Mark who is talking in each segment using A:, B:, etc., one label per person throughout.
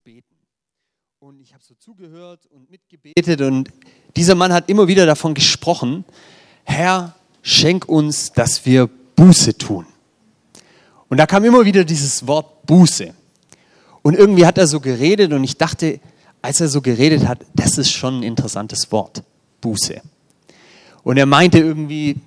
A: beten. Und ich habe so zugehört und mitgebetet und dieser Mann hat immer wieder davon gesprochen, Herr, schenk uns, dass wir Buße tun. Und da kam immer wieder dieses Wort Buße. Und irgendwie hat er so geredet und ich dachte, als er so geredet hat, das ist schon ein interessantes Wort, Buße. Und er meinte irgendwie,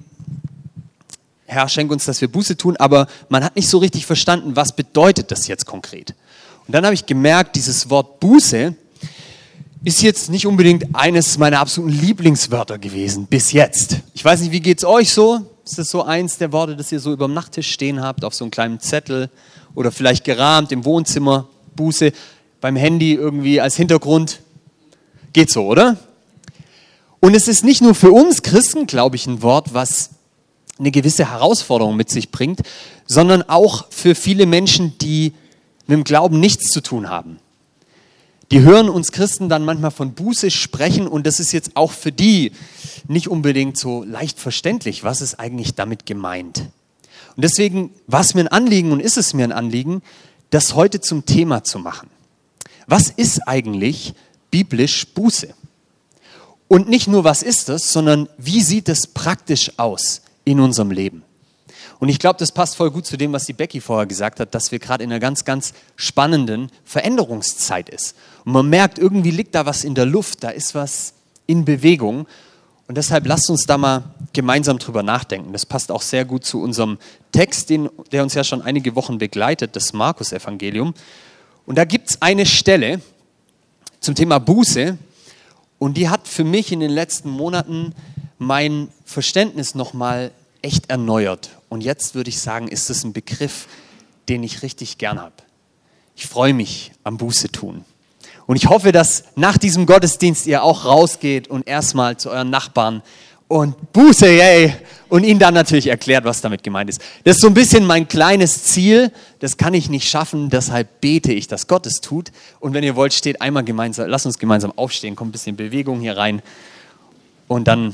A: Herr, schenk uns, dass wir Buße tun, aber man hat nicht so richtig verstanden, was bedeutet das jetzt konkret. Und dann habe ich gemerkt, dieses Wort Buße ist jetzt nicht unbedingt eines meiner absoluten Lieblingswörter gewesen, bis jetzt. Ich weiß nicht, wie geht es euch so? Ist das so eins der Worte, das ihr so über dem Nachttisch stehen habt, auf so einem kleinen Zettel oder vielleicht gerahmt im Wohnzimmer, Buße, beim Handy irgendwie als Hintergrund? Geht so, oder? Und es ist nicht nur für uns Christen, glaube ich, ein Wort, was eine gewisse Herausforderung mit sich bringt, sondern auch für viele Menschen, die mit dem Glauben nichts zu tun haben. Die hören uns Christen dann manchmal von Buße sprechen und das ist jetzt auch für die nicht unbedingt so leicht verständlich, was ist eigentlich damit gemeint. Und deswegen war es mir ein Anliegen und ist es mir ein Anliegen, das heute zum Thema zu machen. Was ist eigentlich biblisch Buße? Und nicht nur, was ist es, sondern wie sieht es praktisch aus in unserem Leben? Und ich glaube, das passt voll gut zu dem, was die Becky vorher gesagt hat, dass wir gerade in einer ganz, ganz spannenden Veränderungszeit ist. Und man merkt, irgendwie liegt da was in der Luft, da ist was in Bewegung. Und deshalb lasst uns da mal gemeinsam drüber nachdenken. Das passt auch sehr gut zu unserem Text, der uns ja schon einige Wochen begleitet, das Markus-Evangelium. Und da gibt es eine Stelle zum Thema Buße und die hat für mich in den letzten Monaten mein Verständnis nochmal echt erneuert. Und jetzt würde ich sagen, ist es ein Begriff, den ich richtig gern habe. Ich freue mich am Buße tun. Und ich hoffe, dass nach diesem Gottesdienst ihr auch rausgeht und erstmal zu euren Nachbarn und Buße, yay, und ihnen dann natürlich erklärt, was damit gemeint ist. Das ist so ein bisschen mein kleines Ziel, das kann ich nicht schaffen, deshalb bete ich, dass Gott es tut. Und wenn ihr wollt, steht einmal gemeinsam, lasst uns gemeinsam aufstehen, kommt ein bisschen Bewegung hier rein und dann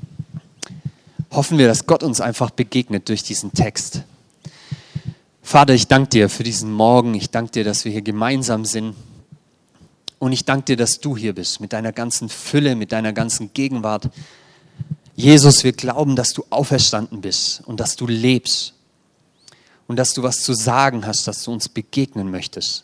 A: hoffen wir, dass Gott uns einfach begegnet durch diesen Text. Vater, ich danke dir für diesen Morgen. Ich danke dir, dass wir hier gemeinsam sind. Und ich danke dir, dass du hier bist, mit deiner ganzen Fülle, mit deiner ganzen Gegenwart. Jesus, wir glauben, dass du auferstanden bist und dass du lebst. Und dass du was zu sagen hast, dass du uns begegnen möchtest.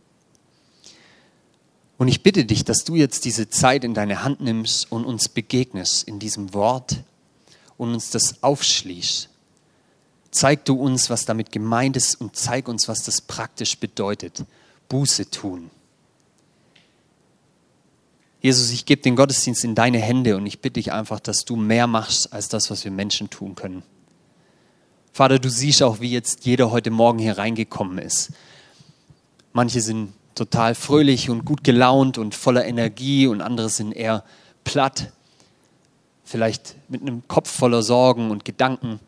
A: Und ich bitte dich, dass du jetzt diese Zeit in deine Hand nimmst und uns begegnest in diesem Wort und uns das aufschließt. Zeig du uns, was damit gemeint ist und zeig uns, was das praktisch bedeutet. Buße tun. Jesus, ich gebe den Gottesdienst in deine Hände und ich bitte dich einfach, dass du mehr machst, als das, was wir Menschen tun können. Vater, du siehst auch, wie jetzt jeder heute Morgen hier reingekommen ist. Manche sind total fröhlich und gut gelaunt und voller Energie und andere sind eher platt. Vielleicht mit einem Kopf voller Sorgen und Gedanken.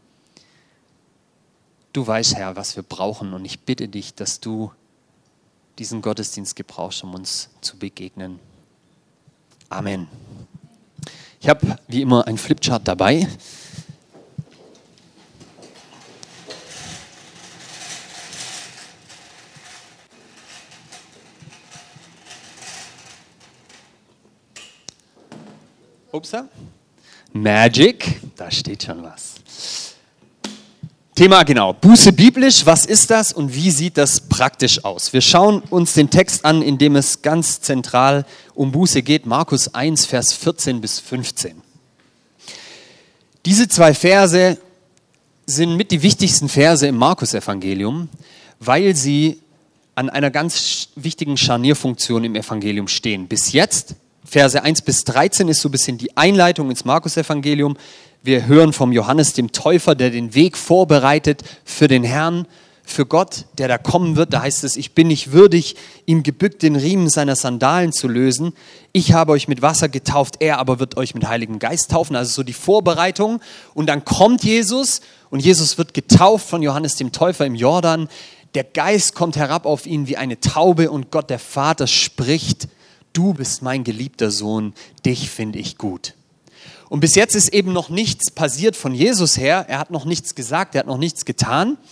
A: Du weißt, Herr, was wir brauchen und ich bitte dich, dass du diesen Gottesdienst gebrauchst, um uns zu begegnen. Amen. Ich habe wie immer ein Flipchart dabei. Upsa. Magic, da steht schon was. Thema genau, Buße biblisch, was ist das und wie sieht das praktisch aus? Wir schauen uns den Text an, in dem es ganz zentral um Buße geht, Markus 1, Vers 14 bis 15. Diese zwei Verse sind mit die wichtigsten Verse im Markus-Evangelium, weil sie an einer ganz wichtigen Scharnierfunktion im Evangelium stehen. Bis jetzt, Verse 1 bis 13 ist so ein bisschen die Einleitung ins Markus-Evangelium. Wir hören vom Johannes dem Täufer, der den Weg vorbereitet für den Herrn, für Gott, der da kommen wird. Da heißt es, ich bin nicht würdig, ihm gebückt den Riemen seiner Sandalen zu lösen. Ich habe euch mit Wasser getauft, er aber wird euch mit Heiligem Geist taufen. Also so die Vorbereitung. Und dann kommt Jesus und Jesus wird getauft von Johannes dem Täufer im Jordan. Der Geist kommt herab auf ihn wie eine Taube und Gott, der Vater, spricht, du bist mein geliebter Sohn, dich finde ich gut. Und bis jetzt ist eben noch nichts passiert von Jesus her. Er hat noch nichts gesagt, er hat noch nichts getan.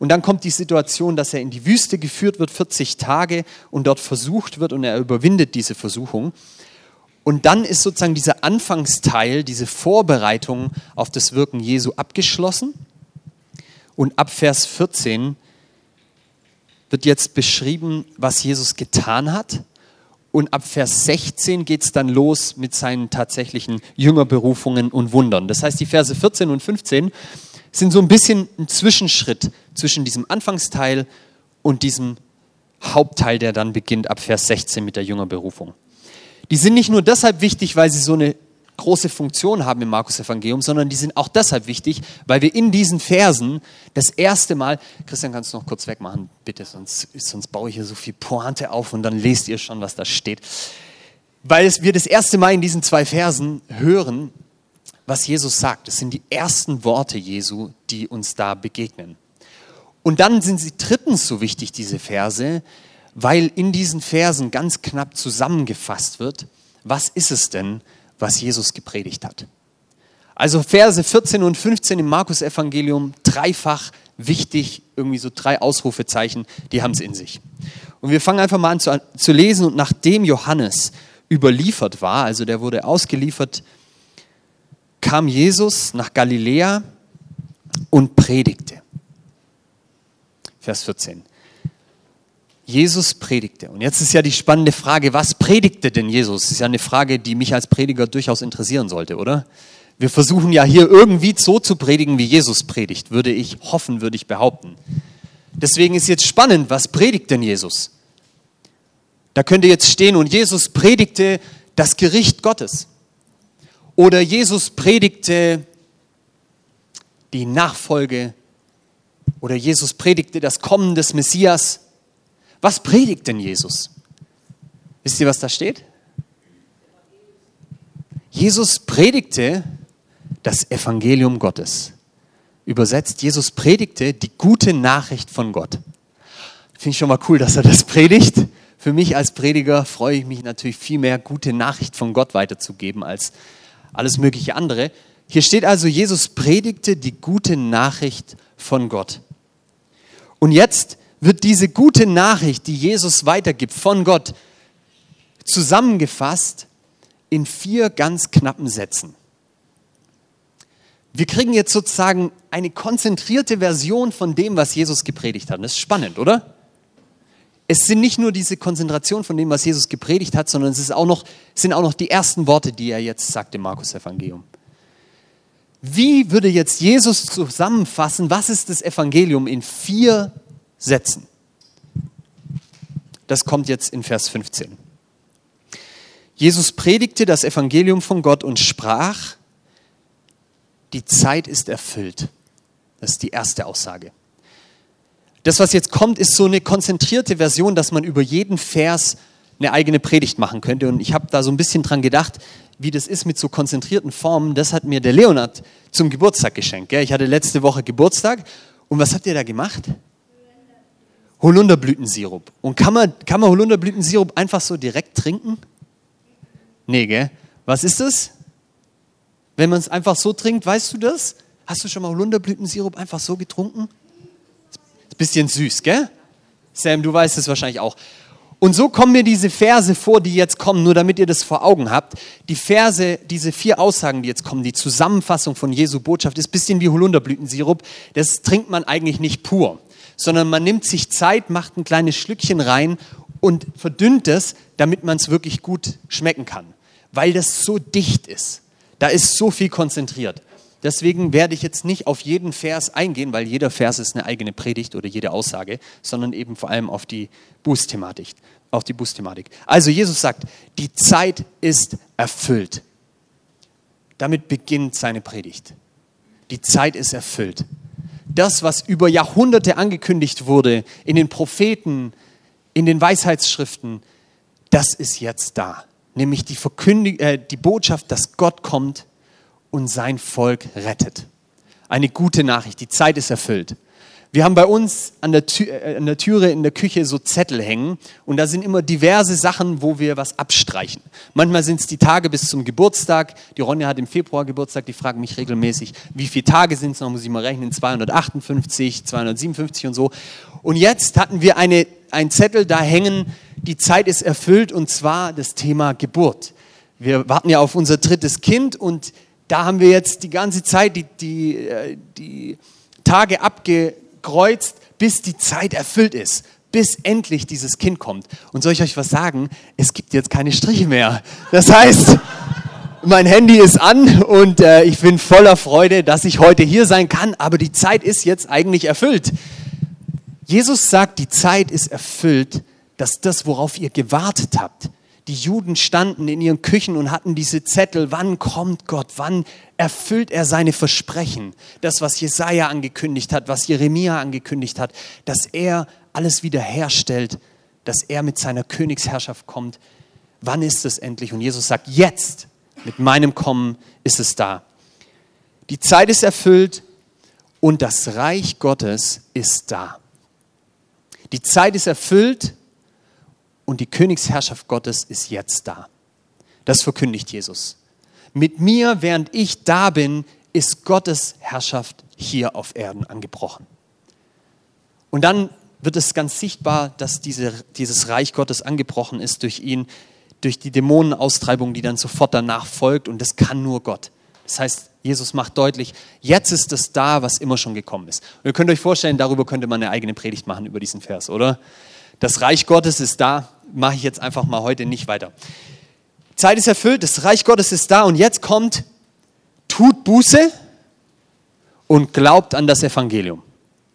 A: Und dann kommt die Situation, dass er in die Wüste geführt wird, 40 Tage, und dort versucht wird und er überwindet diese Versuchung. Und dann ist sozusagen dieser Anfangsteil, diese Vorbereitung auf das Wirken Jesu abgeschlossen. Und ab Vers 14 wird jetzt beschrieben, was Jesus getan hat. Und ab Vers 16 geht es dann los mit seinen tatsächlichen Jüngerberufungen und Wundern. Das heißt, die Verse 14 und 15 sind so ein bisschen ein Zwischenschritt zwischen diesem Anfangsteil und diesem Hauptteil, der dann beginnt ab Vers 16 mit der Jüngerberufung. Die sind nicht nur deshalb wichtig, weil sie so eine große Funktion haben im Markus-Evangelium, sondern die sind auch deshalb wichtig, weil wir in diesen Versen das erste Mal, Christian, kannst du noch kurz wegmachen, bitte, sonst baue ich hier so viel Pointe auf und dann lest ihr schon, was da steht. Weil wir das erste Mal in diesen 2 Versen hören, was Jesus sagt. Das sind die ersten Worte Jesu, die uns da begegnen. Und dann sind sie drittens so wichtig, diese Verse, weil in diesen Versen ganz knapp zusammengefasst wird, was ist es denn, was Jesus gepredigt hat. Also Verse 14 und 15 im Markus-Evangelium, dreifach wichtig, irgendwie so 3 Ausrufezeichen, die haben es in sich. Und wir fangen einfach mal an zu lesen, und nachdem Johannes überliefert war, also der wurde ausgeliefert, kam Jesus nach Galiläa und predigte. Vers 14. Jesus predigte. Und jetzt ist ja die spannende Frage, was predigte denn Jesus? Das ist ja eine Frage, die mich als Prediger durchaus interessieren sollte, oder? Wir versuchen ja hier irgendwie so zu predigen, wie Jesus predigt, würde ich behaupten. Deswegen ist jetzt spannend, was predigt denn Jesus? Da könnte jetzt stehen, und Jesus predigte das Gericht Gottes. Oder Jesus predigte die Nachfolge. Oder Jesus predigte das Kommen des Messias. Was predigt denn Jesus? Wisst ihr, was da steht? Jesus predigte das Evangelium Gottes. Übersetzt, Jesus predigte die gute Nachricht von Gott. Finde ich schon mal cool, dass er das predigt. Für mich als Prediger freue ich mich natürlich viel mehr, gute Nachricht von Gott weiterzugeben als alles mögliche andere. Hier steht also, Jesus predigte die gute Nachricht von Gott. Und jetzt wird diese gute Nachricht, die Jesus weitergibt von Gott, zusammengefasst in 4 ganz knappen Sätzen. Wir kriegen jetzt sozusagen eine konzentrierte Version von dem, was Jesus gepredigt hat. Das ist spannend, oder? Es sind nicht nur diese Konzentration von dem, was Jesus gepredigt hat, sondern sind auch noch die ersten Worte, die er jetzt sagt im Markus-Evangelium. Wie würde jetzt Jesus zusammenfassen, was ist das Evangelium in 4 Sätzen? Das kommt jetzt in Vers 15. Jesus predigte das Evangelium von Gott und sprach, die Zeit ist erfüllt. Das ist die erste Aussage. Das, was jetzt kommt, ist so eine konzentrierte Version, dass man über jeden Vers eine eigene Predigt machen könnte. Und ich habe da so ein bisschen dran gedacht, wie das ist mit so konzentrierten Formen. Das hat mir der Leonard zum Geburtstag geschenkt. Ich hatte letzte Woche Geburtstag. Und was habt ihr da gemacht? Holunderblütensirup. Und kann man Holunderblütensirup einfach so direkt trinken? Nee, gell? Was ist das? Wenn man es einfach so trinkt, weißt du das? Hast du schon mal Holunderblütensirup einfach so getrunken? Ist ein bisschen süß, gell? Sam, du weißt es wahrscheinlich auch. Und so kommen mir diese Verse vor, die jetzt kommen, nur damit ihr das vor Augen habt. Die Verse, diese 4 Aussagen, die jetzt kommen, die Zusammenfassung von Jesu Botschaft, ist ein bisschen wie Holunderblütensirup. Das trinkt man eigentlich nicht pur, sondern man nimmt sich Zeit, macht ein kleines Schlückchen rein und verdünnt es, damit man es wirklich gut schmecken kann. Weil das so dicht ist. Da ist so viel konzentriert. Deswegen werde ich jetzt nicht auf jeden Vers eingehen, weil jeder Vers ist eine eigene Predigt oder jede Aussage, sondern eben vor allem auf die Bußthematik. Also Jesus sagt, die Zeit ist erfüllt. Damit beginnt seine Predigt. Die Zeit ist erfüllt. Das, was über Jahrhunderte angekündigt wurde, in den Propheten, in den Weisheitsschriften, das ist jetzt da. Nämlich die Botschaft, dass Gott kommt und sein Volk rettet. Eine gute Nachricht, die Zeit ist erfüllt. Wir haben bei uns an der Türe in der Küche so Zettel hängen und da sind immer diverse Sachen, wo wir was abstreichen. Manchmal sind es die Tage bis zum Geburtstag. Die Ronja hat im Februar Geburtstag, die fragen mich regelmäßig, wie viele Tage sind es noch, muss ich mal rechnen, 258, 257 und so. Und jetzt hatten wir einen Zettel, da hängen, die Zeit ist erfüllt und zwar das Thema Geburt. Wir warten ja auf unser drittes Kind und da haben wir jetzt die ganze Zeit die Tage abgekreuzt, bis die Zeit erfüllt ist, bis endlich dieses Kind kommt. Und soll ich euch was sagen? Es gibt jetzt keine Striche mehr. Das heißt, mein Handy ist an und ich bin voller Freude, dass ich heute hier sein kann, aber die Zeit ist jetzt eigentlich erfüllt. Jesus sagt, die Zeit ist erfüllt, dass das, worauf ihr gewartet habt, die Juden standen in ihren Küchen und hatten diese Zettel, wann kommt Gott, wann erfüllt er seine Versprechen? Das, was Jesaja angekündigt hat, was Jeremia angekündigt hat, dass er alles wiederherstellt, dass er mit seiner Königsherrschaft kommt. Wann ist es endlich? Und Jesus sagt, jetzt, mit meinem Kommen ist es da. Die Zeit ist erfüllt und das Reich Gottes ist da. Die Zeit ist erfüllt und die Königsherrschaft Gottes ist jetzt da. Das verkündigt Jesus. Mit mir, während ich da bin, ist Gottes Herrschaft hier auf Erden angebrochen. Und dann wird es ganz sichtbar, dass dieses Reich Gottes angebrochen ist durch ihn, durch die Dämonenaustreibung, die dann sofort danach folgt. Und das kann nur Gott. Das heißt, Jesus macht deutlich, jetzt ist es da, was immer schon gekommen ist. Und ihr könnt euch vorstellen, darüber könnte man eine eigene Predigt machen, über diesen Vers, oder? Das Reich Gottes ist da, mache ich jetzt einfach mal heute nicht weiter. Zeit ist erfüllt, das Reich Gottes ist da und jetzt kommt, tut Buße und glaubt an das Evangelium.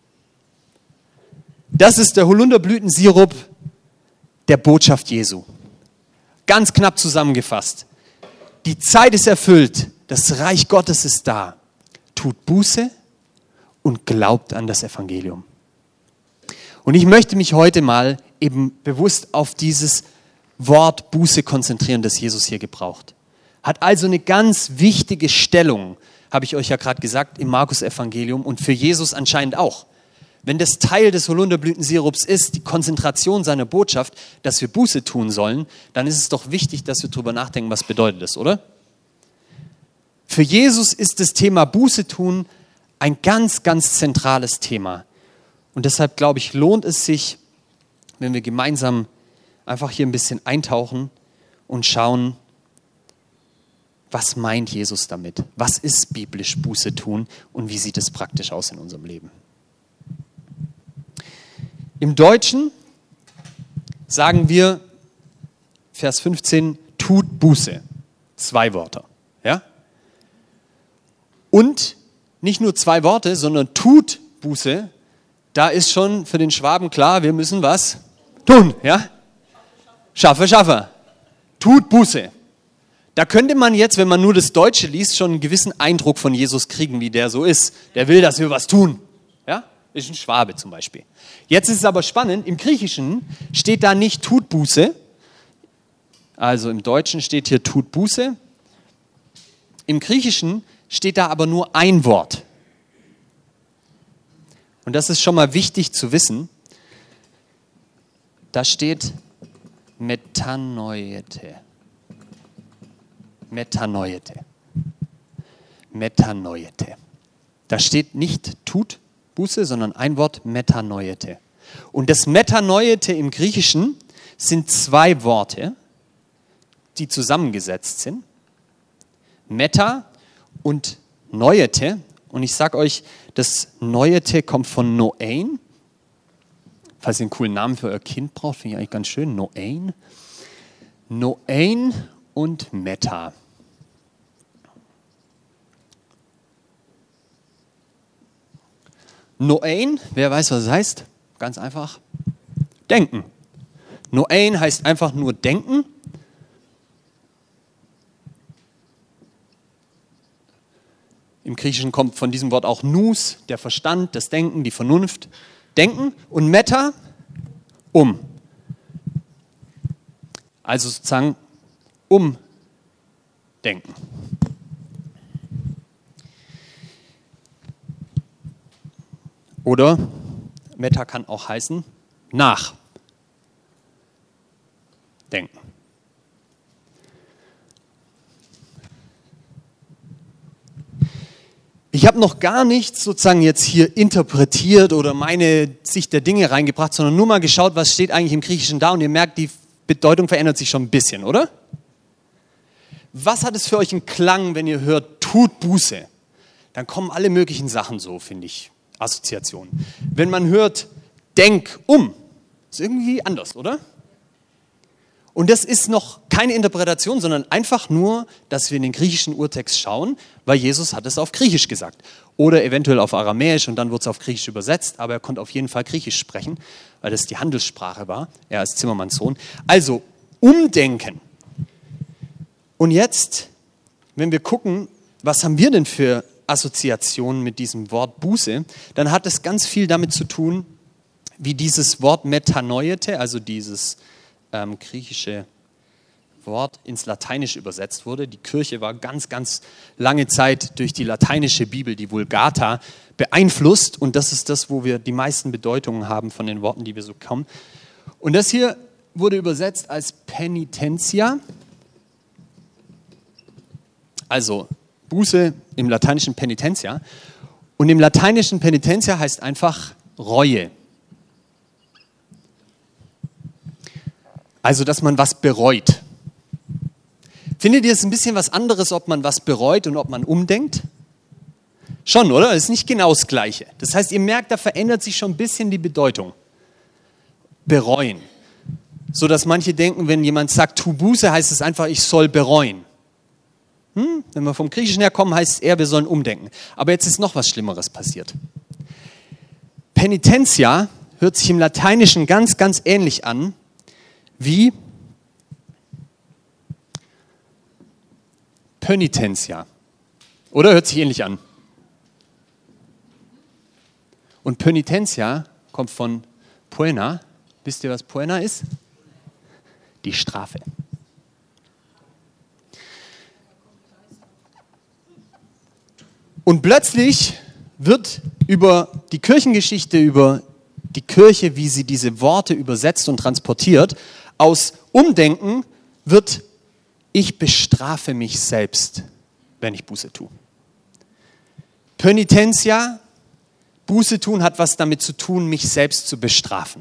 A: Das ist der Holunderblütensirup der Botschaft Jesu. Ganz knapp zusammengefasst. Die Zeit ist erfüllt, das Reich Gottes ist da. Tut Buße und glaubt an das Evangelium. Und ich möchte mich heute mal eben bewusst auf dieses Wort Buße konzentrieren, das Jesus hier gebraucht. Hat also eine ganz wichtige Stellung, habe ich euch ja gerade gesagt, im Markus-Evangelium und für Jesus anscheinend auch. Wenn das Teil des Holunderblütensirups ist, die Konzentration seiner Botschaft, dass wir Buße tun sollen, dann ist es doch wichtig, dass wir darüber nachdenken, was bedeutet das, oder? Für Jesus ist das Thema Buße tun ein ganz, ganz zentrales Thema. Und deshalb, glaube ich, lohnt es sich, wenn wir gemeinsam einfach hier ein bisschen eintauchen und schauen, was meint Jesus damit? Was ist biblisch Buße tun und wie sieht es praktisch aus in unserem Leben? Im Deutschen sagen wir, Vers 15, tut Buße. 2 Wörter. Ja? Und nicht nur 2 Worte, sondern tut Buße. Da ist schon für den Schwaben klar, wir müssen was tun. Ja? Schaffe. Tut Buße. Da könnte man jetzt, wenn man nur das Deutsche liest, schon einen gewissen Eindruck von Jesus kriegen, wie der so ist. Der will, dass wir was tun. Ja? Ist ein Schwabe zum Beispiel. Jetzt ist es aber spannend, im Griechischen steht da nicht tut Buße. Also im Deutschen steht hier tut Buße. Im Griechischen steht da aber nur ein Wort. Und das ist schon mal wichtig zu wissen. Da steht Metanoete. Metanoete. Metanoete. Da steht nicht tut Buße, sondern ein Wort Metanoete. Und das Metanoete im Griechischen sind 2 Worte, die zusammengesetzt sind. Meta und Noete. Und ich sage euch, das Noete kommt von Noein. Falls ihr einen coolen Namen für euer Kind braucht, finde ich eigentlich ganz schön. Noein. Noein und Meta. Noein, wer weiß, was es heißt? Ganz einfach. Denken. Noein heißt einfach nur denken. Im Griechischen kommt von diesem Wort auch Nous, der Verstand, das Denken, die Vernunft. Denken und Meta, um. Also sozusagen umdenken. Oder Meta kann auch heißen nachdenken. Ich habe noch gar nichts sozusagen jetzt hier interpretiert oder meine Sicht der Dinge reingebracht, sondern nur mal geschaut, was steht eigentlich im Griechischen da, und ihr merkt, die Bedeutung verändert sich schon ein bisschen, oder? Was hat es für euch einen Klang, wenn ihr hört, tut Buße? Dann kommen alle möglichen Sachen so, finde ich, Assoziationen. Wenn man hört, denk um, ist irgendwie anders, oder? Und das ist noch keine Interpretation, sondern einfach nur, dass wir in den griechischen Urtext schauen, weil Jesus hat es auf Griechisch gesagt. Oder eventuell auf Aramäisch und dann wird es auf Griechisch übersetzt, aber er konnte auf jeden Fall Griechisch sprechen, weil das die Handelssprache war, er als Zimmermannssohn. Also, umdenken. Und jetzt, wenn wir gucken, was haben wir denn für Assoziationen mit diesem Wort Buße, dann hat es ganz viel damit zu tun, wie dieses Wort metanoiete, also dieses griechische Wort ins Lateinische übersetzt wurde. Die Kirche war ganz, ganz lange Zeit durch die lateinische Bibel, die Vulgata, beeinflusst, und das ist das, wo wir die meisten Bedeutungen haben von den Worten, die wir so kommen. Und das hier wurde übersetzt als Penitentia, also Buße im lateinischen Penitentia. Und im lateinischen Penitentia heißt einfach Reue. Also, dass man was bereut. Findet ihr es ein bisschen was anderes, ob man was bereut und ob man umdenkt? Schon, oder? Das ist nicht genau das Gleiche. Das heißt, ihr merkt, da verändert sich schon ein bisschen die Bedeutung. Bereuen. So dass manche denken, wenn jemand sagt, tu Buße, heißt es einfach, ich soll bereuen. Wenn wir vom Griechischen her kommen, heißt es eher, wir sollen umdenken. Aber jetzt ist noch was Schlimmeres passiert. Penitentia hört sich im Lateinischen ganz, ganz ähnlich an wie Pönitentia. Oder hört sich ähnlich an. Und Pönitentia kommt von Poena. Wisst ihr, was Poena ist? Die Strafe. Und plötzlich wird über die Kirchengeschichte, über die Kirche, wie sie diese Worte übersetzt und transportiert, aus Umdenken wird, ich bestrafe mich selbst, wenn ich Buße tue. Pönitentia, Buße tun, hat was damit zu tun, mich selbst zu bestrafen.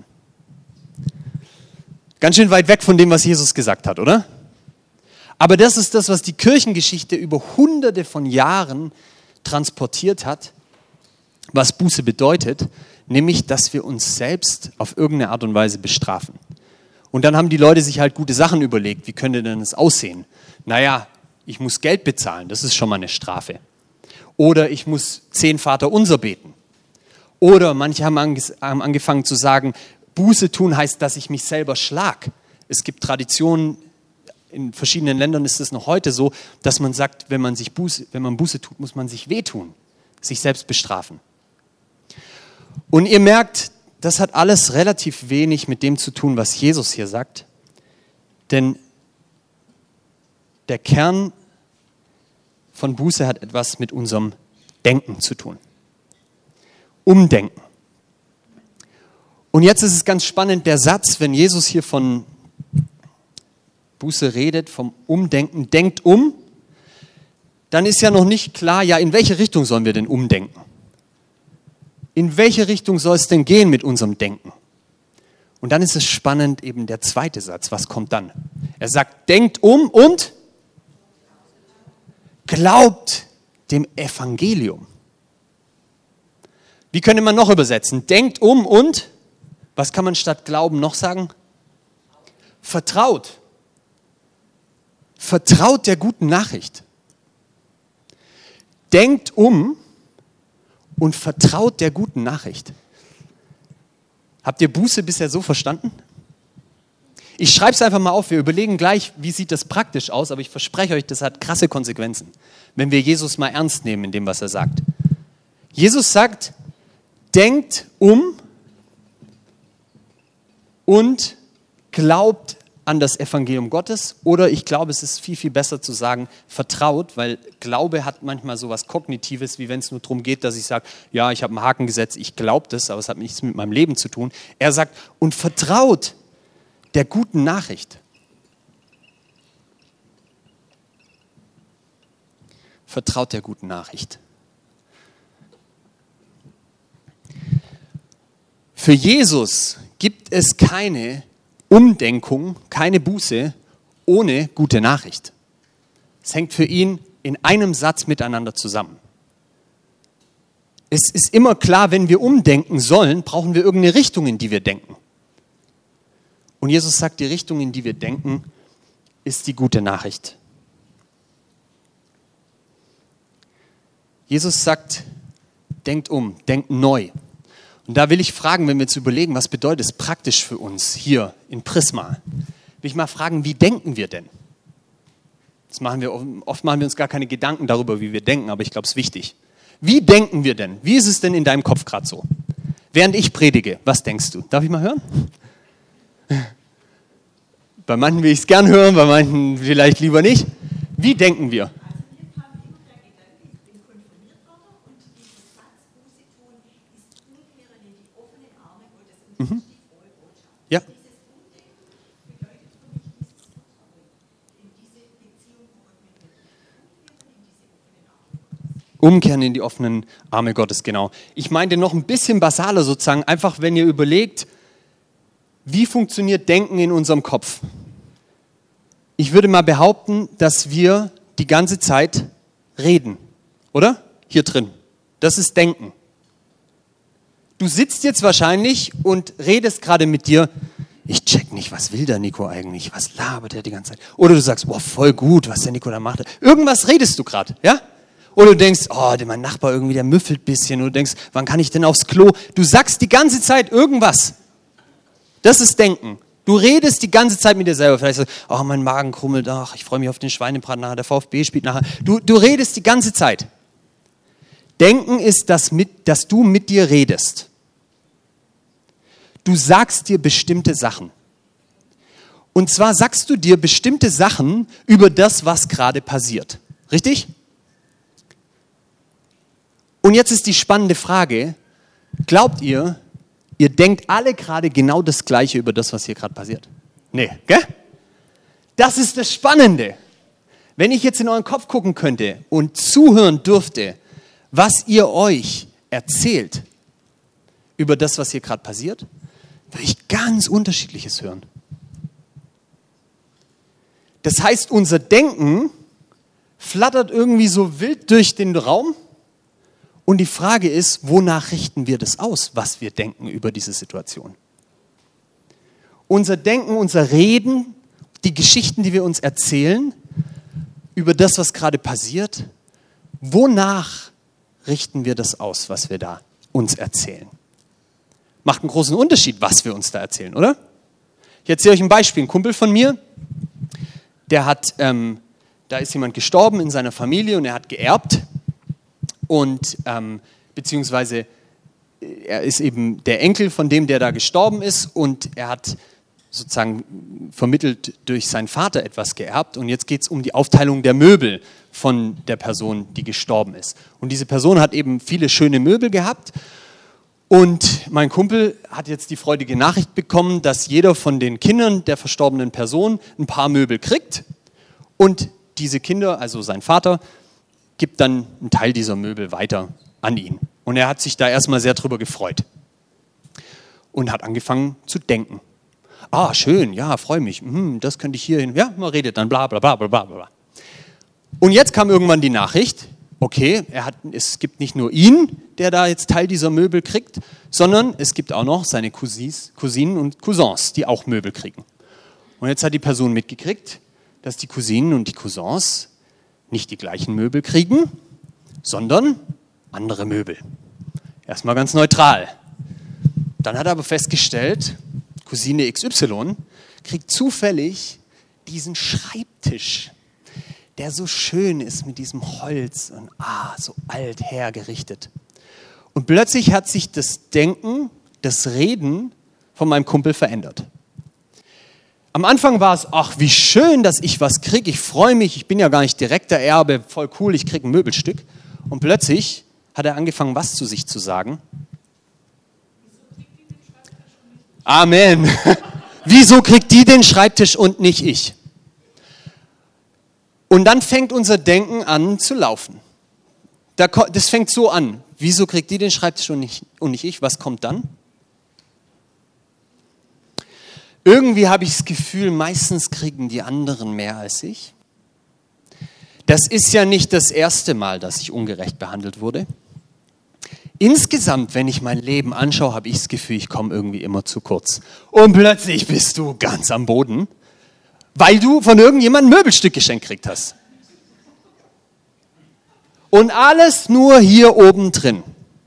A: Ganz schön weit weg von dem, was Jesus gesagt hat, oder? Aber das ist das, was die Kirchengeschichte über Hunderte von Jahren transportiert hat, was Buße bedeutet, nämlich, dass wir uns selbst auf irgendeine Art und Weise bestrafen. Und dann haben die Leute sich halt gute Sachen überlegt. Wie könnte denn das aussehen? Naja, ich muss Geld bezahlen, das ist schon mal eine Strafe. Oder ich muss 10 Vaterunser beten. Oder manche haben angefangen zu sagen, Buße tun heißt, dass ich mich selber schlag. Es gibt Traditionen, in verschiedenen Ländern ist es noch heute so, dass man sagt, wenn man Buße tut, muss man sich wehtun, sich selbst bestrafen. Und ihr merkt, das hat alles relativ wenig mit dem zu tun, was Jesus hier sagt. Denn der Kern von Buße hat etwas mit unserem Denken zu tun. Umdenken. Und jetzt ist es ganz spannend, der Satz, wenn Jesus hier von Buße redet, vom Umdenken, denkt um, dann ist ja noch nicht klar, ja, in welche Richtung sollen wir denn umdenken? In welche Richtung soll es denn gehen mit unserem Denken? Und dann ist es spannend, eben der zweite Satz, was kommt dann? Er sagt, denkt um und glaubt dem Evangelium. Wie könnte man noch übersetzen? Denkt um und, was kann man statt Glauben noch sagen? Vertraut. Vertraut der guten Nachricht. Denkt um und vertraut der guten Nachricht. Habt ihr Buße bisher so verstanden? Ich schreibe es einfach mal auf, wir überlegen gleich, wie sieht das praktisch aus, aber ich verspreche euch, das hat krasse Konsequenzen, wenn wir Jesus mal ernst nehmen in dem, was er sagt. Jesus sagt, denkt um und glaubt an das Evangelium Gottes oder ich glaube, es ist viel, viel besser zu sagen, vertraut, weil Glaube hat manchmal so was Kognitives, wie wenn es nur darum geht, dass ich sage, ja, ich habe einen Haken gesetzt, ich glaube das, aber es hat nichts mit meinem Leben zu tun. Er sagt, und vertraut der guten Nachricht. Vertraut der guten Nachricht. Für Jesus gibt es keine Umdenkung, keine Buße ohne gute Nachricht. Es hängt für ihn in einem Satz miteinander zusammen. Es ist immer klar, wenn wir umdenken sollen, brauchen wir irgendeine Richtung, in die wir denken. Und Jesus sagt, die Richtung, in die wir denken, ist die gute Nachricht. Jesus sagt, denkt um, denkt neu. Und da will ich fragen, wenn wir jetzt überlegen, was bedeutet es praktisch für uns hier in Prisma? Will ich mal fragen, wie denken wir denn? Oft machen wir uns gar keine Gedanken darüber, wie wir denken, aber ich glaube, es ist wichtig. Wie denken wir denn? Wie ist es denn in deinem Kopf gerade so? Während ich predige, was denkst du? Darf ich mal hören? Bei manchen will ich es gern hören, bei manchen vielleicht lieber nicht. Wie denken wir? Mhm. Ja. Umkehren in die offenen Arme Gottes, genau. Ich meinte noch ein bisschen basaler sozusagen, einfach wenn ihr überlegt, wie funktioniert Denken in unserem Kopf? Ich würde mal behaupten, dass wir die ganze Zeit reden, oder? Hier drin. Das ist Denken. Du sitzt jetzt wahrscheinlich und redest gerade mit dir, ich check nicht, was will der Nico eigentlich, was labert der die ganze Zeit? Oder du sagst, boah, voll gut, was der Nico da macht. Irgendwas redest du gerade, ja? Oder du denkst, oh, mein Nachbar irgendwie, der müffelt ein bisschen. Oder du denkst, wann kann ich denn aufs Klo? Du sagst die ganze Zeit irgendwas. Das ist Denken. Du redest die ganze Zeit mit dir selber. Vielleicht sagst du, oh, mein Magen krummelt, ach, ich freue mich auf den Schweinebraten nachher, der VfB spielt nachher. Du redest die ganze Zeit. Denken ist, dass du mit dir redest. Du sagst dir bestimmte Sachen. Und zwar sagst du dir bestimmte Sachen über das, was gerade passiert. Richtig? Und jetzt ist die spannende Frage, glaubt ihr, ihr denkt alle gerade genau das Gleiche über das, was hier gerade passiert? Nee, gell? Das ist das Spannende. Wenn ich jetzt in euren Kopf gucken könnte und zuhören dürfte, was ihr euch erzählt über das, was hier gerade passiert, würde ich ganz Unterschiedliches hören. Das heißt, unser Denken flattert irgendwie so wild durch den Raum und die Frage ist, wonach richten wir das aus, was wir denken über diese Situation? Unser Denken, unser Reden, die Geschichten, die wir uns erzählen über das, was gerade passiert, wonach richten wir das aus, was wir da uns erzählen? Macht einen großen Unterschied, was wir uns da erzählen, oder? Ich erzähle euch ein Beispiel. Ein Kumpel von mir, da ist jemand gestorben in seiner Familie und er hat geerbt. Und beziehungsweise er ist eben der Enkel von dem, der da gestorben ist. Und er hat sozusagen vermittelt durch seinen Vater etwas geerbt. Und jetzt geht es um die Aufteilung der Möbel von der Person, die gestorben ist. Und diese Person hat eben viele schöne Möbel gehabt. Und mein Kumpel hat jetzt die freudige Nachricht bekommen, dass jeder von den Kindern der verstorbenen Person ein paar Möbel kriegt. Und diese Kinder, also sein Vater, gibt dann einen Teil dieser Möbel weiter an ihn. Und er hat sich da erstmal sehr drüber gefreut. Und hat angefangen zu denken. Ah, schön, ja, freue mich. Das könnte ich hier hin. Ja, man redet dann bla bla bla bla bla. Und jetzt kam irgendwann die Nachricht, okay, es gibt nicht nur ihn, der da jetzt Teil dieser Möbel kriegt, sondern es gibt auch noch seine Cousinen und Cousins, die auch Möbel kriegen. Und jetzt hat die Person mitgekriegt, dass die Cousinen und die Cousins nicht die gleichen Möbel kriegen, sondern andere Möbel. Erstmal ganz neutral. Dann hat er aber festgestellt, Cousine XY kriegt zufällig diesen Schreibtisch, der so schön ist mit diesem Holz und so alt hergerichtet. Und plötzlich hat sich das Denken, das Reden von meinem Kumpel verändert. Am Anfang war es, ach, wie schön, dass ich was kriege. Ich freue mich, ich bin ja gar nicht direkter Erbe, voll cool, ich kriege ein Möbelstück. Und plötzlich hat er angefangen, was zu sich zu sagen. Amen. Wieso kriegt die den Schreibtisch und nicht ich? Und dann fängt unser Denken an zu laufen. Das fängt so an. Wieso kriegt die den Schreibtisch und nicht ich? Was kommt dann? Irgendwie habe ich das Gefühl, meistens kriegen die anderen mehr als ich. Das ist ja nicht das erste Mal, dass ich ungerecht behandelt wurde. Insgesamt, wenn ich mein Leben anschaue, habe ich das Gefühl, ich komme irgendwie immer zu kurz. Und plötzlich bist du ganz am Boden, weil du von irgendjemandem ein Möbelstück geschenkt gekriegt hast. Und alles nur hier oben drin.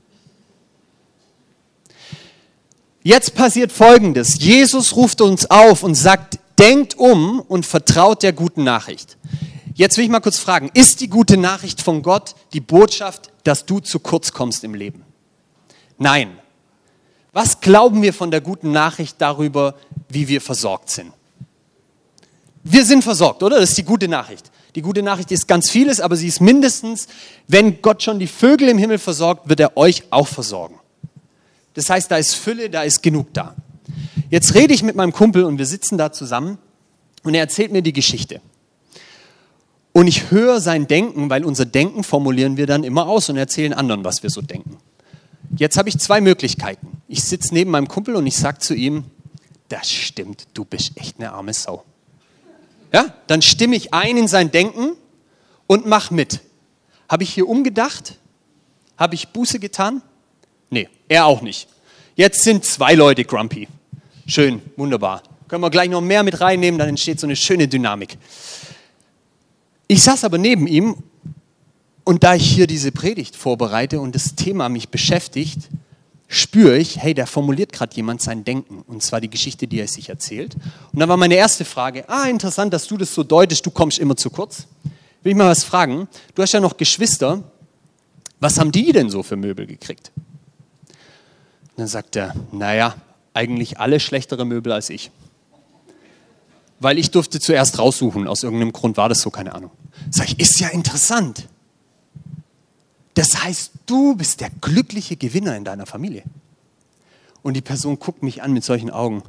A: Jetzt passiert Folgendes. Jesus ruft uns auf und sagt, denkt um und vertraut der guten Nachricht. Jetzt will ich mal kurz fragen, ist die gute Nachricht von Gott die Botschaft, dass du zu kurz kommst im Leben? Nein. Was glauben wir von der guten Nachricht darüber, wie wir versorgt sind? Wir sind versorgt, oder? Das ist die gute Nachricht. Die gute Nachricht ist ganz vieles, aber sie ist mindestens, wenn Gott schon die Vögel im Himmel versorgt, wird er euch auch versorgen. Das heißt, da ist Fülle, da ist genug da. Jetzt rede ich mit meinem Kumpel und wir sitzen da zusammen und er erzählt mir die Geschichte. Und ich höre sein Denken, weil unser Denken formulieren wir dann immer aus und erzählen anderen, was wir so denken. Jetzt habe ich zwei Möglichkeiten. Ich sitze neben meinem Kumpel und ich sage zu ihm, das stimmt, du bist echt eine arme Sau. Ja, dann stimme ich ein in sein Denken und mach mit. Habe ich hier umgedacht? Habe ich Buße getan? Nee, er auch nicht. Jetzt sind zwei Leute grumpy. Schön, wunderbar. Können wir gleich noch mehr mit reinnehmen, dann entsteht so eine schöne Dynamik. Ich saß aber neben ihm und da ich hier diese Predigt vorbereite und das Thema mich beschäftigt, spüre ich, hey, da formuliert gerade jemand sein Denken. Und zwar die Geschichte, die er sich erzählt. Und dann war meine erste Frage, interessant, dass du das so deutest, du kommst immer zu kurz. Will ich mal was fragen? Du hast ja noch Geschwister. Was haben die denn so für Möbel gekriegt? Und dann sagt er, naja, eigentlich alle schlechtere Möbel als ich. Weil ich durfte zuerst raussuchen, aus irgendeinem Grund war das so, keine Ahnung. Sag ich, ist ja interessant. Das heißt, du bist der glückliche Gewinner in deiner Familie. Und die Person guckt mich an mit solchen Augen.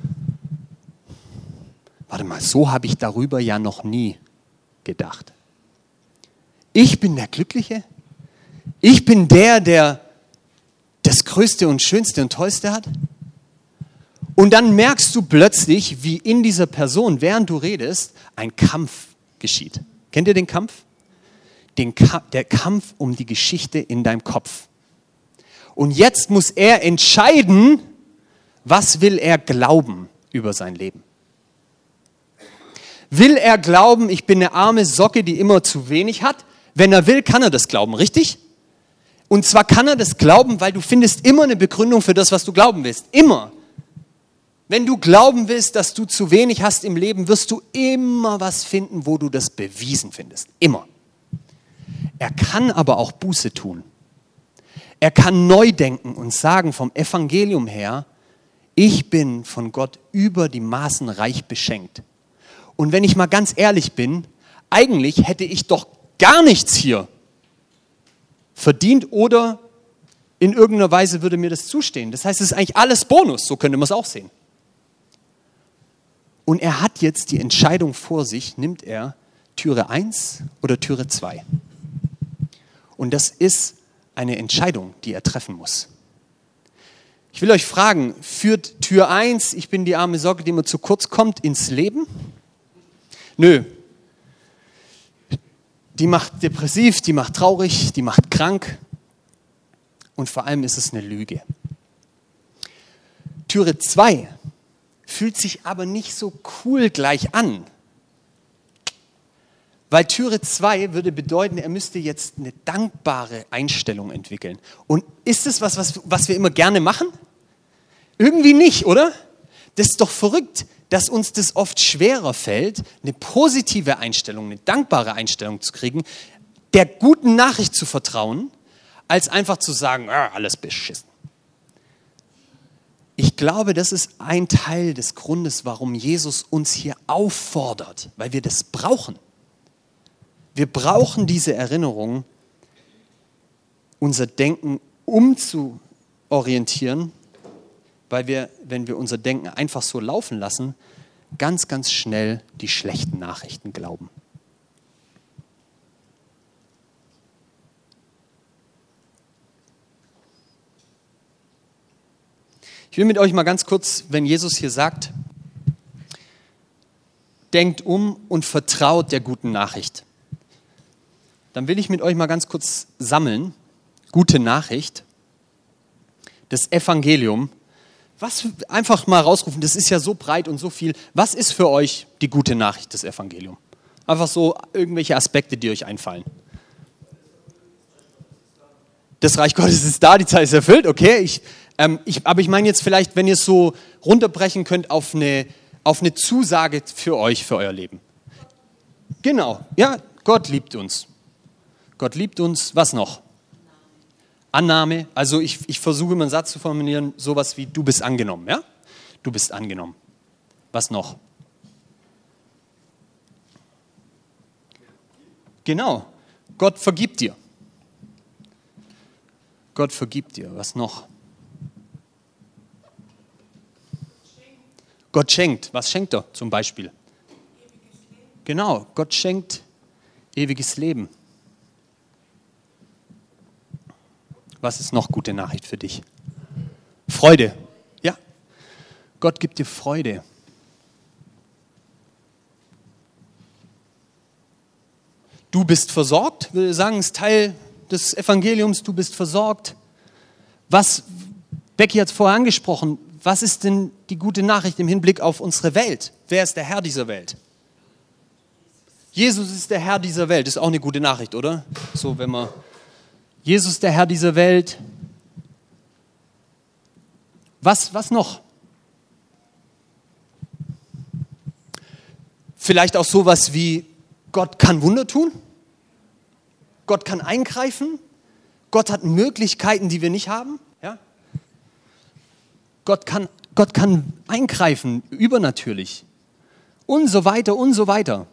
A: Warte mal, so habe ich darüber ja noch nie gedacht. Ich bin der Glückliche? Ich bin der das Größte und Schönste und Tollste hat? Und dann merkst du plötzlich, wie in dieser Person, während du redest, ein Kampf geschieht. Kennt ihr den Kampf? Der Kampf um die Geschichte in deinem Kopf. Und jetzt muss er entscheiden, was will er glauben über sein Leben. Will er glauben, ich bin eine arme Socke, die immer zu wenig hat? Wenn er will, kann er das glauben, richtig? Und zwar kann er das glauben, weil du findest immer eine Begründung für das, was du glauben willst. Immer. Wenn du glauben willst, dass du zu wenig hast im Leben, wirst du immer was finden, wo du das bewiesen findest. Immer. Er kann aber auch Buße tun. Er kann neu denken und sagen vom Evangelium her, ich bin von Gott über die Maßen reich beschenkt. Und wenn ich mal ganz ehrlich bin, eigentlich hätte ich doch gar nichts hier verdient oder in irgendeiner Weise würde mir das zustehen. Das heißt, es ist eigentlich alles Bonus, so könnte man es auch sehen. Und er hat jetzt die Entscheidung vor sich, nimmt er Türe 1 oder Türe 2. Und das ist eine Entscheidung, die er treffen muss. Ich will euch fragen, führt Tür 1, ich bin die arme Socke, die immer zu kurz kommt, ins Leben? Nö. Die macht depressiv, die macht traurig, die macht krank. Und vor allem ist es eine Lüge. Türe 2 fühlt sich aber nicht so cool gleich an. Weil Türe 2 würde bedeuten, er müsste jetzt eine dankbare Einstellung entwickeln. Und ist es was wir immer gerne machen? Irgendwie nicht, oder? Das ist doch verrückt, dass uns das oft schwerer fällt, eine positive Einstellung, eine dankbare Einstellung zu kriegen, der guten Nachricht zu vertrauen, als einfach zu sagen, alles beschissen. ich glaube, das ist ein Teil des Grundes, warum Jesus uns hier auffordert, weil wir das brauchen. Wir brauchen diese Erinnerung, unser Denken umzuorientieren, weil wir, wenn wir unser Denken einfach so laufen lassen, ganz, ganz schnell die schlechten Nachrichten glauben. Ich will mit euch mal ganz kurz, wenn Jesus hier sagt, denkt um und vertraut der guten Nachricht. Dann will ich mit euch mal ganz kurz sammeln, gute Nachricht, das Evangelium. Was einfach mal rausrufen, das ist ja so breit und so viel. Was ist für euch die gute Nachricht des Evangeliums? Einfach so irgendwelche Aspekte, die euch einfallen. Das Reich Gottes ist da, die Zeit ist erfüllt, okay. Aber ich meine jetzt vielleicht, wenn ihr es so runterbrechen könnt auf eine Zusage für euch, für euer Leben. Genau, ja, Gott liebt uns. Gott liebt uns, was noch? Annahme, also ich versuche immer einen Satz zu formulieren, sowas wie, du bist angenommen, ja? Du bist angenommen. Was noch? Genau, Gott vergibt dir. Gott vergibt dir, was noch? Gott schenkt, was schenkt er zum Beispiel? Genau, Gott schenkt ewiges Leben. Was ist noch gute Nachricht für dich? Freude. Ja, Gott gibt dir Freude. Du bist versorgt, würde ich sagen, ist Teil des Evangeliums, du bist versorgt. Was, Becky hat es vorher angesprochen, was ist denn die gute Nachricht im Hinblick auf unsere Welt? Wer ist der Herr dieser Welt? Jesus ist der Herr dieser Welt, ist auch eine gute Nachricht, oder? So, wenn man Jesus, der Herr dieser Welt. Was noch? Vielleicht auch sowas wie, Gott kann Wunder tun. Gott kann eingreifen. Gott hat Möglichkeiten, die wir nicht haben. Ja? Gott kann eingreifen, übernatürlich. Und so weiter und so weiter.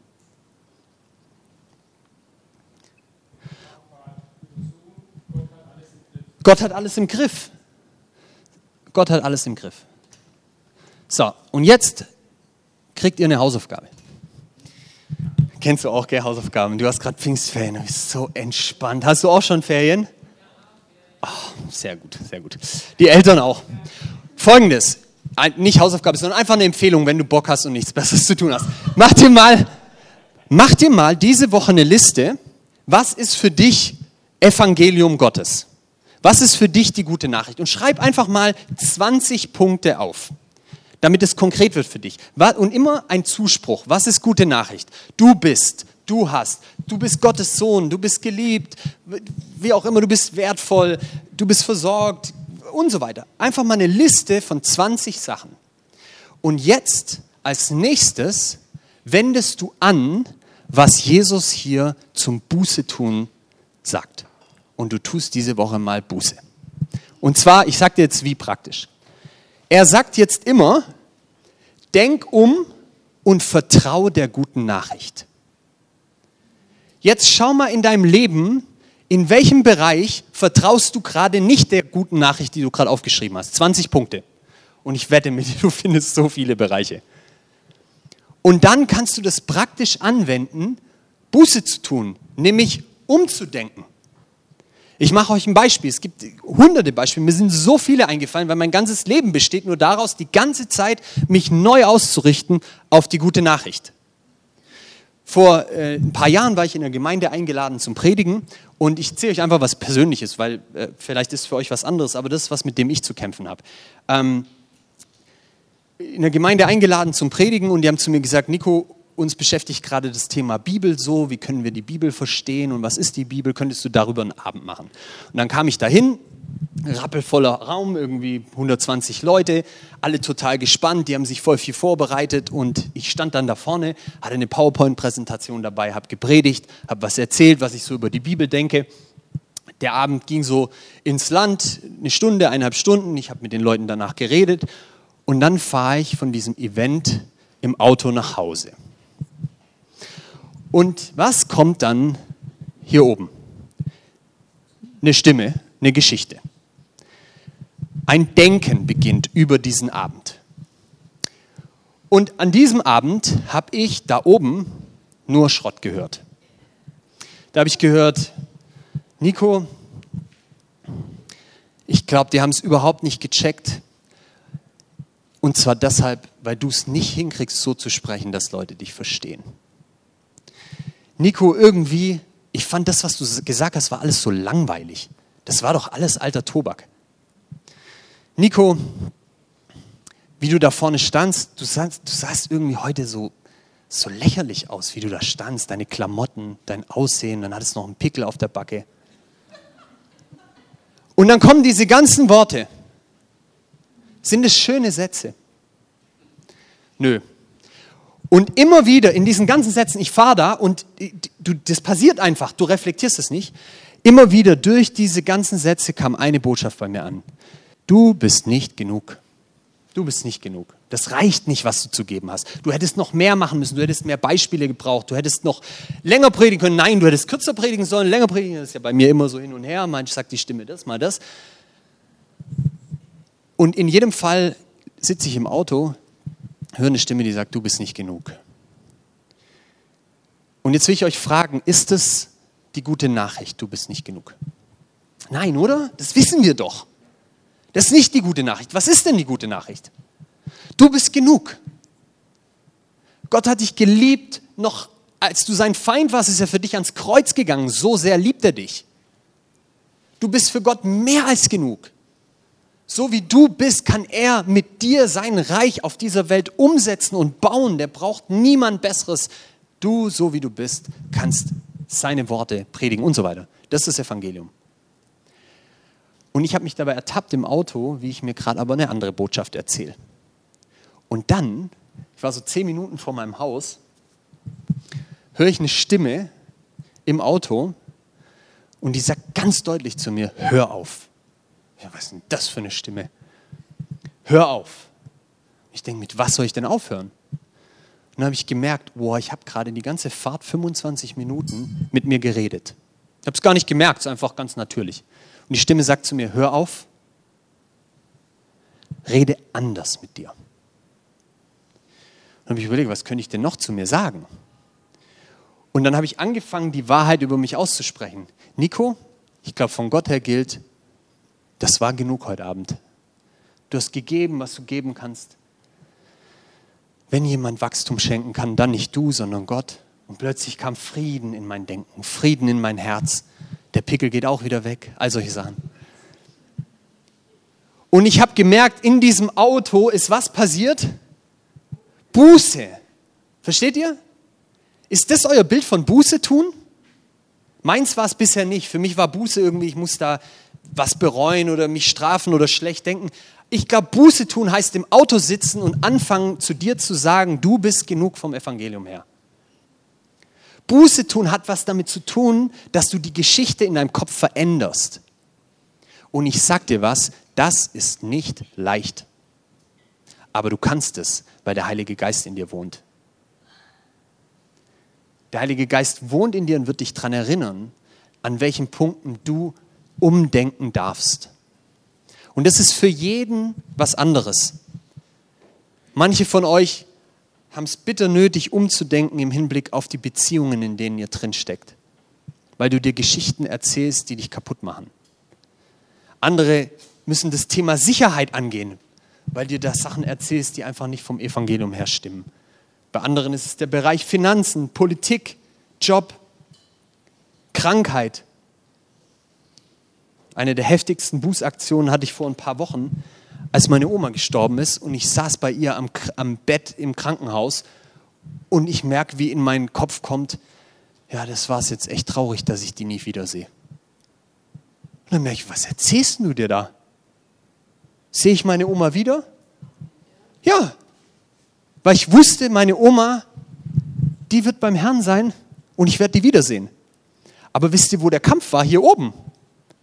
A: Gott hat alles im Griff. Gott hat alles im Griff. So, und jetzt kriegt ihr eine Hausaufgabe. Kennst du auch, gell, Hausaufgaben? Du hast gerade Pfingstferien, du bist so entspannt. Hast du auch schon Ferien? Oh, sehr gut, sehr gut. Die Eltern auch. Folgendes, nicht Hausaufgabe, sondern einfach eine Empfehlung, wenn du Bock hast und nichts Besseres zu tun hast. Mach dir mal diese Woche eine Liste. Was ist für dich Evangelium Gottes? Was ist für dich die gute Nachricht? Und schreib einfach mal 20 Punkte auf, damit es konkret wird für dich. Und immer ein Zuspruch. Was ist gute Nachricht? Du bist Gottes Sohn, du bist geliebt, wie auch immer, du bist wertvoll, du bist versorgt und so weiter. Einfach mal eine Liste von 20 Sachen. Und jetzt als nächstes wendest du an, was Jesus hier zum Bußetun sagt. Und du tust diese Woche mal Buße. Und zwar, ich sage dir jetzt wie praktisch. Er sagt jetzt immer, denk um und vertraue der guten Nachricht. Jetzt schau mal in deinem Leben, in welchem Bereich vertraust du gerade nicht der guten Nachricht, die du gerade aufgeschrieben hast. 20 Punkte. Und ich wette mit dir, du findest so viele Bereiche. Und dann kannst du das praktisch anwenden, Buße zu tun, nämlich umzudenken. Ich mache euch ein Beispiel. Es gibt hunderte Beispiele. Mir sind so viele eingefallen, weil mein ganzes Leben besteht nur daraus, die ganze Zeit mich neu auszurichten auf die gute Nachricht. Vor ein paar Jahren war ich in der Gemeinde eingeladen zum Predigen und ich erzähle euch einfach was Persönliches, weil vielleicht ist für euch was anderes, aber das ist was, mit dem ich zu kämpfen habe. In der Gemeinde eingeladen zum Predigen und die haben zu mir gesagt, Nico, uns beschäftigt gerade das Thema Bibel so, wie können wir die Bibel verstehen und was ist die Bibel, könntest du darüber einen Abend machen? Und dann kam ich dahin, rappelvoller Raum, irgendwie 120 Leute, alle total gespannt, die haben sich voll viel vorbereitet und ich stand dann da vorne, hatte eine PowerPoint-Präsentation dabei, habe gepredigt, habe was erzählt, was ich so über die Bibel denke. Der Abend ging so ins Land, 1 Stunde, 1,5 Stunden. Ich habe mit den Leuten danach geredet. Und dann fahre ich von diesem Event im Auto nach Hause. Und was kommt dann hier oben? Eine Stimme, eine Geschichte. Ein Denken beginnt über diesen Abend. Und an diesem Abend habe ich da oben nur Schrott gehört. Da habe ich gehört, Nico, ich glaube, die haben es überhaupt nicht gecheckt. Und zwar deshalb, weil du es nicht hinkriegst, so zu sprechen, dass Leute dich verstehen. Nico, irgendwie, ich fand das, was du gesagt hast, war alles so langweilig. Das war doch alles alter Tobak. Nico, wie du da vorne standst, du sahst irgendwie heute so lächerlich aus, wie du da standst, deine Klamotten, dein Aussehen, dann hattest du noch einen Pickel auf der Backe. Und dann kommen diese ganzen Worte. Sind es schöne Sätze? Nö. Und immer wieder in diesen ganzen Sätzen, ich fahre da und das passiert einfach, du reflektierst es nicht. Immer wieder durch diese ganzen Sätze kam eine Botschaft bei mir an. Du bist nicht genug. Du bist nicht genug. Das reicht nicht, was du zu geben hast. Du hättest noch mehr machen müssen, du hättest mehr Beispiele gebraucht, du hättest noch länger predigen können. Nein, du hättest kürzer predigen sollen, länger predigen. Das ist ja bei mir immer so hin und her. Manchmal sagt die Stimme das, mal das. Und in jedem Fall sitze ich im Auto, höre eine Stimme, die sagt, du bist nicht genug. Und jetzt will ich euch fragen, ist es die gute Nachricht, du bist nicht genug? Nein, oder? Das wissen wir doch. Das ist nicht die gute Nachricht. Was ist denn die gute Nachricht? Du bist genug. Gott hat dich geliebt, noch als du sein Feind warst, ist er für dich ans Kreuz gegangen. So sehr liebt er dich. Du bist für Gott mehr als genug. So wie du bist, kann er mit dir sein Reich auf dieser Welt umsetzen und bauen. Der braucht niemand Besseres. Du, so wie du bist, kannst seine Worte predigen und so weiter. Das ist das Evangelium. Und ich habe mich dabei ertappt im Auto, wie ich mir gerade aber eine andere Botschaft erzähle. Und dann, ich war so 10 Minuten vor meinem Haus, höre ich eine Stimme im Auto und die sagt ganz deutlich zu mir, hör auf. Ja, was ist denn das für eine Stimme? Hör auf. Ich denke, mit was soll ich denn aufhören? Und dann habe ich gemerkt, ich habe gerade die ganze Fahrt 25 Minuten mit mir geredet. Ich habe es gar nicht gemerkt, es ist einfach ganz natürlich. Und die Stimme sagt zu mir, hör auf, rede anders mit dir. Dann habe ich überlegt, was könnte ich denn noch zu mir sagen? Und dann habe ich angefangen, die Wahrheit über mich auszusprechen. Nico, ich glaube, von Gott her gilt, das war genug heute Abend. Du hast gegeben, was du geben kannst. Wenn jemand Wachstum schenken kann, dann nicht du, sondern Gott. Und plötzlich kam Frieden in mein Denken, Frieden in mein Herz. Der Pickel geht auch wieder weg, all solche Sachen. Und ich habe gemerkt, in diesem Auto ist was passiert? Buße. Versteht ihr? Ist das euer Bild von Buße tun? Meins war es bisher nicht. Für mich war Buße irgendwie, ich muss da was bereuen oder mich strafen oder schlecht denken. Ich glaube, Buße tun heißt im Auto sitzen und anfangen zu dir zu sagen, du bist genug vom Evangelium her. Buße tun hat was damit zu tun, dass du die Geschichte in deinem Kopf veränderst. Und ich sag dir was, das ist nicht leicht. Aber du kannst es, weil der Heilige Geist in dir wohnt. Der Heilige Geist wohnt in dir und wird dich daran erinnern, an welchen Punkten du umdenken darfst. Und das ist für jeden was anderes. Manche von euch haben es bitter nötig, umzudenken im Hinblick auf die Beziehungen, in denen ihr drin steckt. Weil du dir Geschichten erzählst, die dich kaputt machen. Andere müssen das Thema Sicherheit angehen, weil dir da Sachen erzählst, die einfach nicht vom Evangelium her stimmen. Bei anderen ist es der Bereich Finanzen, Politik, Job, Krankheit. Eine der heftigsten Bußaktionen hatte ich vor ein paar Wochen, als meine Oma gestorben ist und ich saß bei ihr am Bett im Krankenhaus und ich merke, wie in meinen Kopf kommt, ja, das war es jetzt echt traurig, dass ich die nie wiedersehe. Und dann merke ich, was erzählst du dir da? Sehe ich meine Oma wieder? Ja, weil ich wusste, meine Oma, die wird beim Herrn sein und ich werde die wiedersehen. Aber wisst ihr, wo der Kampf war? Hier oben.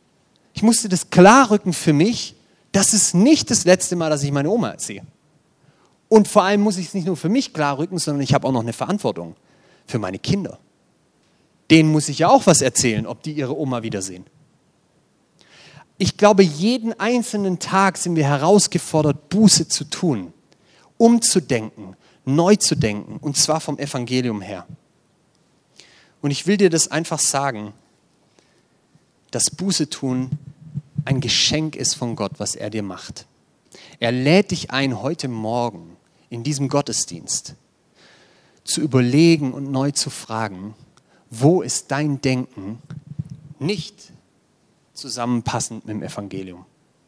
A: ich musste das klarrücken für mich, das ist nicht das letzte Mal, dass ich meine Oma sehe. Und vor allem muss ich es nicht nur für mich klarrücken, sondern ich habe auch noch eine Verantwortung für meine Kinder. Denen muss ich ja auch was erzählen, ob die ihre Oma wiedersehen. Ich glaube, jeden einzelnen Tag sind wir herausgefordert, Buße zu tun, umzudenken, neu zu denken, und zwar vom Evangelium her. Und ich will dir das einfach sagen, dass Buße tun ein Geschenk ist von Gott, was er dir macht. Er lädt dich ein, heute Morgen in diesem Gottesdienst zu überlegen und neu zu fragen, wo ist dein Denken nicht zusammenpassend mit dem Evangelium?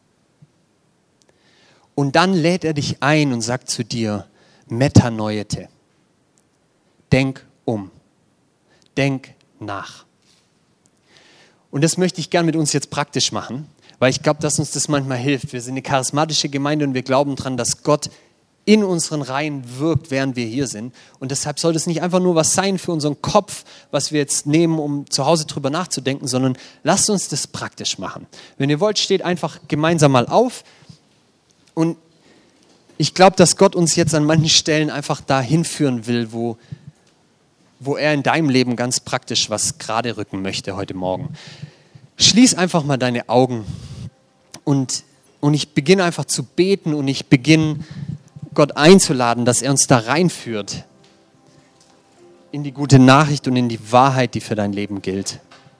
A: Und dann lädt er dich ein und sagt zu dir, Metanoete, denk um, denk nach. Und das möchte ich gern mit uns jetzt praktisch machen, weil ich glaube, dass uns das manchmal hilft. Wir sind eine charismatische Gemeinde und wir glauben daran, dass Gott in unseren Reihen wirkt, während wir hier sind. Und deshalb soll das nicht einfach nur was sein für unseren Kopf, was wir jetzt nehmen, um zu Hause drüber nachzudenken, sondern lasst uns das praktisch machen. Wenn ihr wollt, steht einfach gemeinsam mal auf. Und ich glaube, dass Gott uns jetzt an manchen Stellen einfach dahin führen will, wo er in deinem Leben ganz praktisch was gerade rücken möchte heute Morgen. Schließ einfach mal deine Augen und ich beginne einfach zu beten und ich beginne Gott einzuladen, dass er uns da reinführt in die gute Nachricht und in die Wahrheit, die für dein Leben gilt.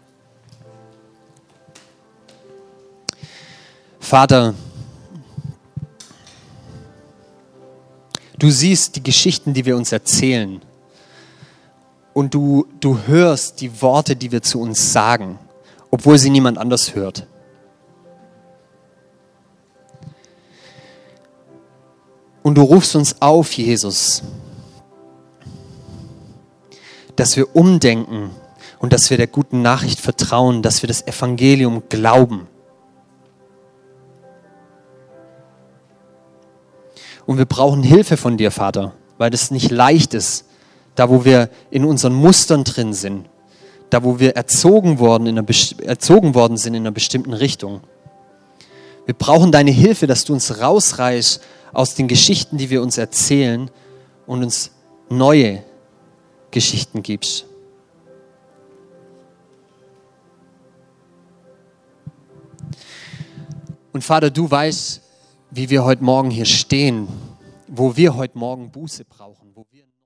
A: Vater, du siehst die Geschichten, die wir uns erzählen, und du hörst die Worte, die wir zu uns sagen, obwohl sie niemand anders hört. Und du rufst uns auf, Jesus, dass wir umdenken und dass wir der guten Nachricht vertrauen, dass wir das Evangelium glauben. Und wir brauchen Hilfe von dir, Vater, weil das nicht leicht ist, da wo wir in unseren Mustern drin sind, da wo wir erzogen worden sind in einer bestimmten Richtung. Wir brauchen deine Hilfe, dass du uns rausreißt aus den Geschichten, die wir uns erzählen, und uns neue Geschichten gibst. Und Vater, du weißt, wie wir heute Morgen hier stehen, wo wir heute Morgen Buße brauchen, wo wir